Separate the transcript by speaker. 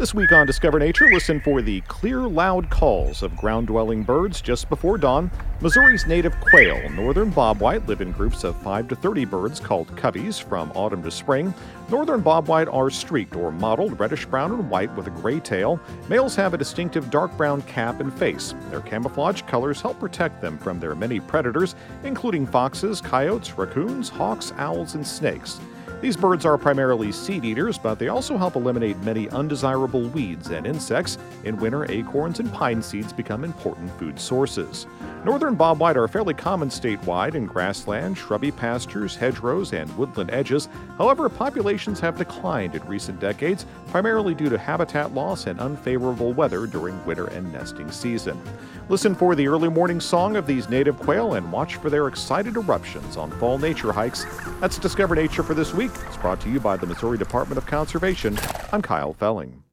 Speaker 1: This week on Discover Nature, listen for the clear, loud calls of ground-dwelling birds just before dawn. Missouri's native quail, northern bobwhite, live in groups of 5 to 30 birds called coveys from autumn to spring. Northern bobwhite are streaked or mottled reddish-brown and white with a gray tail. Males have a distinctive dark brown cap and face. Their camouflage colors help protect them from their many predators, including foxes, coyotes, raccoons, hawks, owls, and snakes. These birds are primarily seed eaters, but they also help eliminate many undesirable weeds and insects. In winter, acorns and pine seeds become important food sources. Northern bobwhite are fairly common statewide in grassland, shrubby pastures, hedgerows, and woodland edges. However, populations have declined in recent decades, primarily due to habitat loss and unfavorable weather during winter and nesting season. Listen for the early morning song of these native quail and watch for their excited eruptions on fall nature hikes. That's Discover Nature for this week. It's brought to you by the Missouri Department of Conservation. I'm Kyle Felling.